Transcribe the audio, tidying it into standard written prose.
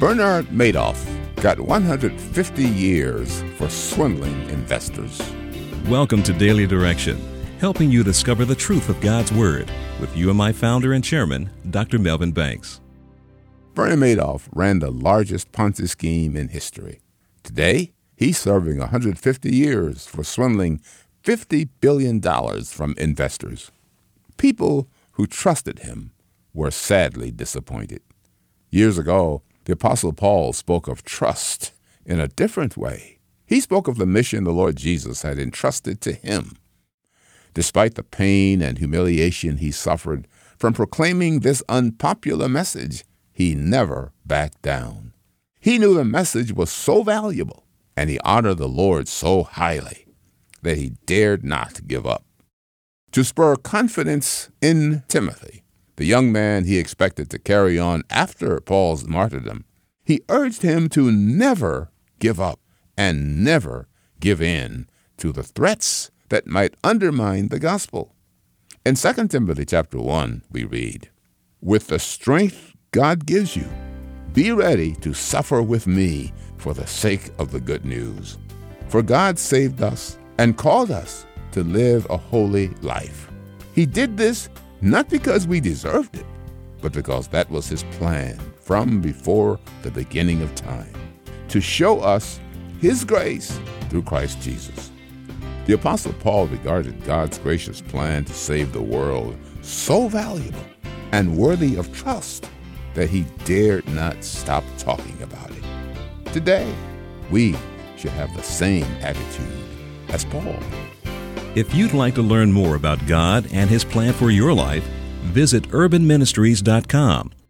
Bernard Madoff got 150 years for swindling investors. Welcome to Daily Direction, helping you discover the truth of God's Word with UMI founder and chairman, Dr. Melvin Banks. Bernie Madoff ran the largest Ponzi scheme in history. Today, he's serving 150 years for swindling $50 billion from investors. People who trusted him were sadly disappointed. Years ago, the Apostle Paul spoke of trust in a different way. He spoke of the mission the Lord Jesus had entrusted to him. Despite the pain and humiliation he suffered from proclaiming this unpopular message, he never backed down. He knew the message was so valuable, and he honored the Lord so highly that he dared not give up. To spur confidence in Timothy, the young man he expected to carry on after Paul's martyrdom, he urged him to never give up and never give in to the threats that might undermine the gospel. In 2 Timothy chapter 1, we read, "With the strength God gives you, be ready to suffer with me for the sake of the good news. For God saved us and called us to live a holy life. He did this not because we deserved it, but because that was his plan from before the beginning of time, to show us his grace through Christ Jesus." The Apostle Paul regarded God's gracious plan to save the world so valuable and worthy of trust that he dared not stop talking about it. Today, we should have the same attitude as Paul. If you'd like to learn more about God and His plan for your life, visit urbanministries.com